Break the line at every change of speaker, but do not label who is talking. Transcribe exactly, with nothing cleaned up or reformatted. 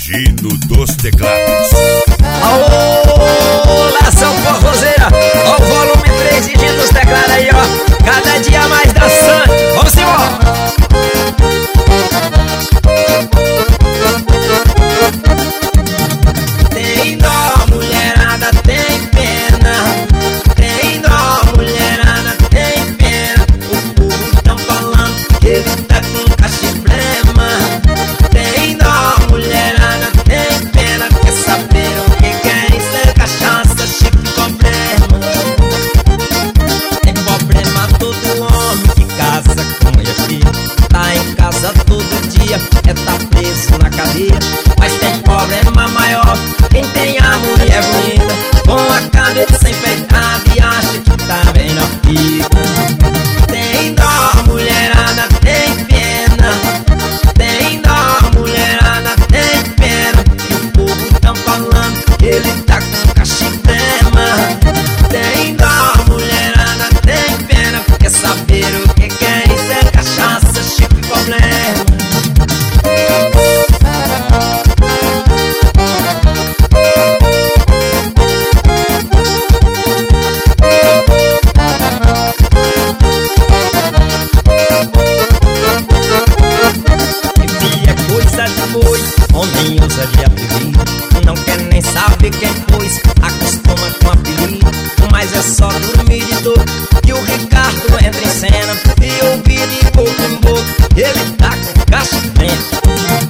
Gino dos Teclados.
Alô, nação forrozeira, ó o volume três de Gino dos Teclados aí, ó. Cada dia mais dançante, vamos embora. Tem dó, mulherada, tem pena. Tem dó, mulherada, tem pena. O povo tão falando que ele tá com cachibrema. Tem dó, mulherada, tem pena. Quer saber o que quer isso? É cachaça, chifre, problema. Tem problema todo homem que casa com mulher filha. Tá em casa todo dia, é tá preso na cadeia. Mas tem problema maior quem tem a mulher bonita, com a cabeça enfeitada e acha que tá bem na vida. Tem dó, mulherada, tem pena. Tem dó, mulherada, tem pena. E o povo tão falando que ele tá com cachibrema. Tem dó, mulherada, tem pena. Quer saber o que que é isso? É cachaça, chifre, problema. Homem usa de apelido, não quer nem saber quem pôs, acostuma com apelido. Mas é só dormir de dor que o Ricardo entra em cena e ouvir de boca em boca, ele tá com cachibrema.